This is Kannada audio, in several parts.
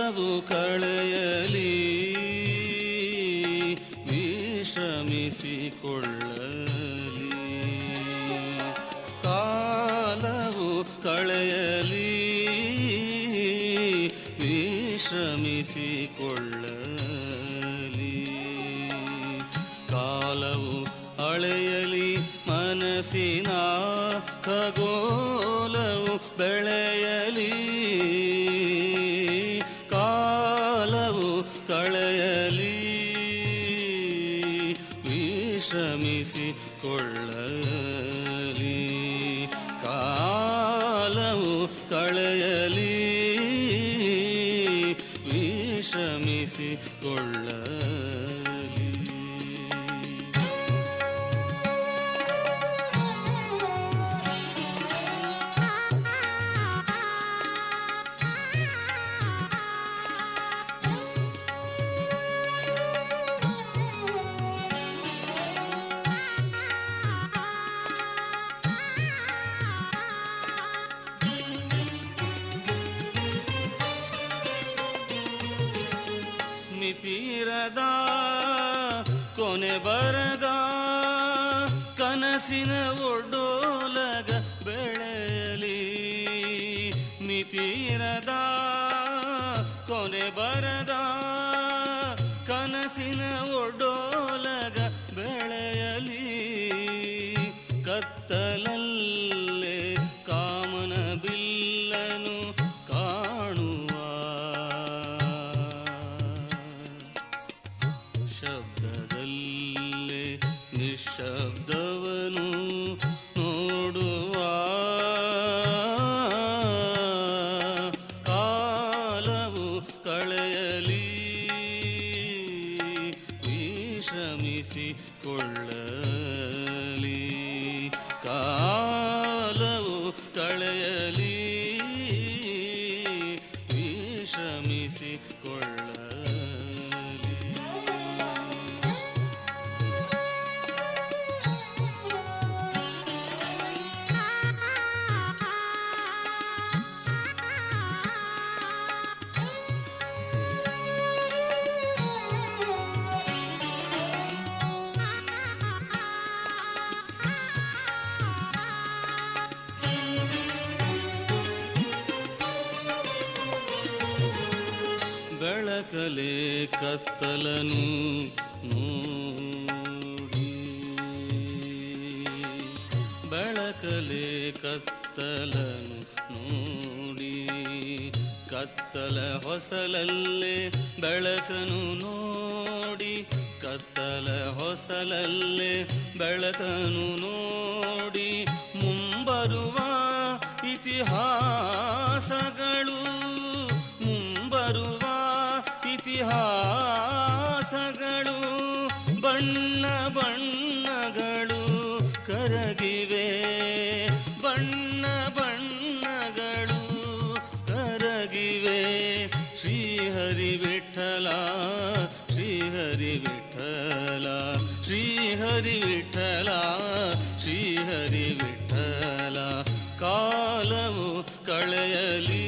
ಕಾಲವು ಕಳೆಯಲಿ ವಿಶ್ರಮಿಸಿಕೊಳ್ಳಲಿ, ಕಾಲವು ಕಳೆಯಲಿ ವಿಶ್ರಮಿಸಿಕೊಳ್ಳಲಿ, ಕಾಲವು ಅಳೆಯಲಿ ಮನಸ್ಸಿನ ಖಗೋಲವು ಬೆಳೆಯಲಿ, ಕಾಲವು ಕಳೆಯಲಿ ವಿಶ್ರಮಿಸಿಕೊಳ್ಳಲಿ, ಕಾಲವು ಕಳೆಯಲಿ ವಿಶ್ರಮಿಸಿಕೊಳ್ಳಲಿ. ಮಿತಿರದ ಕೊನೆ ಬರದ ಕನಸಿನ ಒಡ್ಡೋಲಗ ಬೆಳೆಯಲಿ, ಮಿತಿರದ ಕೊನೆ ಬರದ ಕನಸಿನ ಒಡ್ಡೋಲಗ ಬೆಳೆಯಲಿ, ಕತ್ತಲಲ್ಲೇ ಕಾಮನ ಬಿಲ್ಲನು ಕಾಣುವ, ಶಬ್ದದಲ್ಲೇ ನಿಶ್ಶಬ್ದವನು ನೋಡುವ, ಕಾಲವು ಕಳೆಯಲಿ ವಿಶ್ರಮಿಸಿಕೊಳ್ಳಲಿ, ಕಾಲವು ಕಳೆಯಲಿ ವಿಶ್ರಮಿಸಿಕೊಳ್ಳಲಿ. ಬೆಳಕಲೆ ಕತ್ತಲನು ನೋಡಿ, ಬೆಳಕಲೆ ಕತ್ತಲನು ನೋಡಿ, ಕತ್ತಲ ಹೊಸಲಲ್ಲೇ ಬೆಳಕನು ನೋಡಿ, ಕತ್ತಲ ಹೊಸಲಲ್ಲೇ ಬೆಳಕನು ನೋಡಿ, ಮುಂಬರುವ ಇತಿಹಾಸಗಳು, ಮುಂಬರುವ ಇತಿಹಾಸಗಳು ಬಣ್ಣ ಬಣ್ಣಗಳು ಕರಗಿವೆ, ಬಣ್ಣ ಬಣ್ಣಗಳು ಕರಗಿವೆ, ಶ್ರೀಹರಿ ವಿಠಲ ಶ್ರೀಹರಿ ವಿಠಲ ಶ್ರೀಹರಿ ವಿಠಲ ಶ್ರೀಹರಿ ವಿಠಲ, ಕಾಲವು ಕಳೆಯಲಿ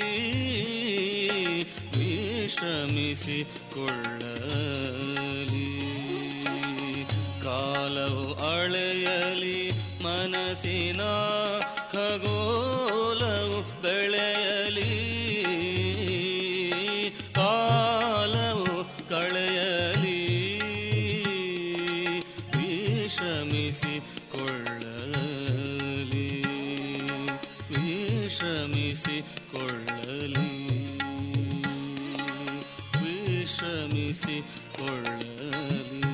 ವಿಶ್ರಮಿಸಿಕೊಳ್ಳಲಿ, ಕಾಲವು ಅಳೆಯಲಿ ಮನಸ್ಸಿನ ಖಗೋಲವು ಬೆಳೆಯಲಿ, ಕಾಲವು ಕಳೆಯಲಿ ವಿಶ್ರಮಿಸಿಕೊಳ್ಳಲಿ, ವಿಶ್ರಮಿಸಿಕೊಳ್ಳಲಿ, ವಿಶ್ರಮಿಸಿಕೊಳ್ಳಲಿ.